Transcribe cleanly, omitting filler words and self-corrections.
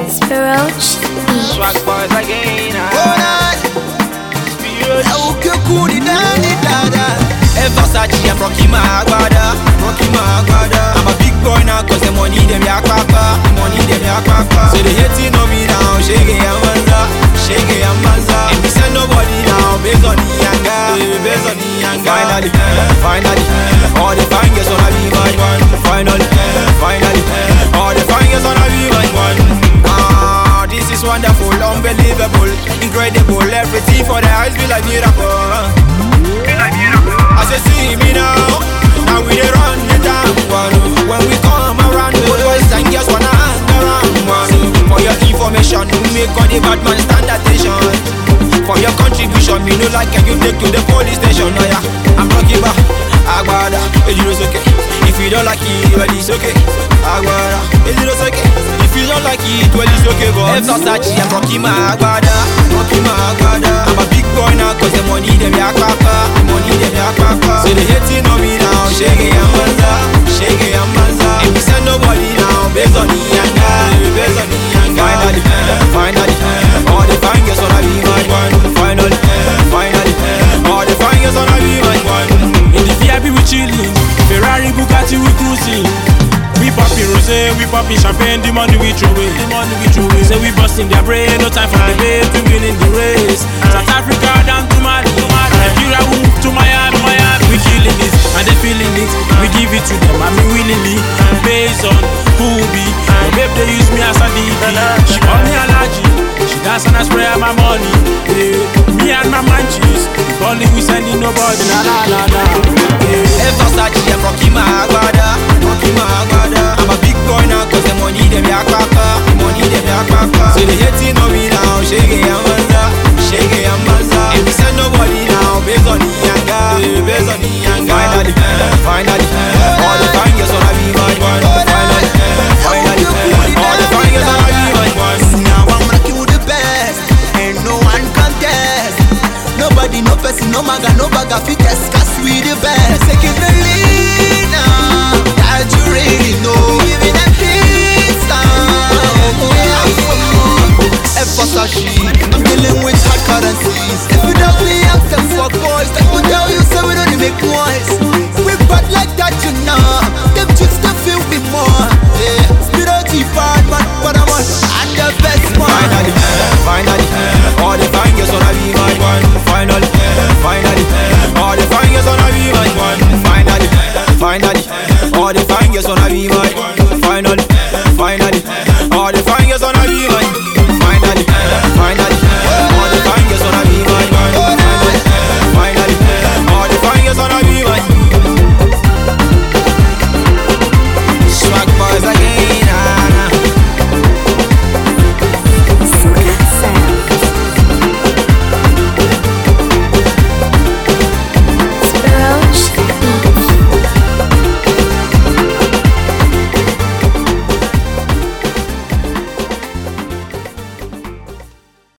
Roach. Swag boys again. Versace and Rocky Maguada. I'm a big boy now cause the money them ya kwaka. So they hating on me now, shake it and manza. And we send nobody now, based on the anger. Finally, all the fine girls wanna be my one. Finally, all the fine girls wanna be my one. This is wonderful, unbelievable, incredible. Everything for the eyes be like miracle. As you see me now we dey run the town. When we come around, boys and girls wanna hang around. For your information, you make all the bad man stand attention. For your contribution, me no like and you take to the police station. Oh yeah, I'm talking about Aguada, it's okay. If you don't like it, well it's okay. Aguada, it's okay. If you don't like it, well it's okay. But Versace and Rocky Maguada. I'm a big boy now cause the money them ya kwaka. So they hating on me now, shake it and manza. And we send nobody now, based on the anger. Finally, all the fine girls wanna be my one. Finally, all the fine girls wanna be my one. In the VIP we chillin', Ferrari, Bugatti we cruising. We poppin' rosé, we poppin' champagne, the money we throw away. Say we bustin' their brain, no time for debate, we winning the race. South Africa down to Mali, Nigeria to Miami. We killin' it, and they feelin' it. We give it to them, I mean willingly. Based on who we be. My babe they use me as a DP. She call me allergy, she dance and I spray out my money. Yeah. Me and my manchies, only we sending nobody. Versace and Rocky Maguada. I'm a big boy now cause the money them ya kwaka. So they hating on me now, shake it and manza. And we send nobody now, based on the anger. Finally,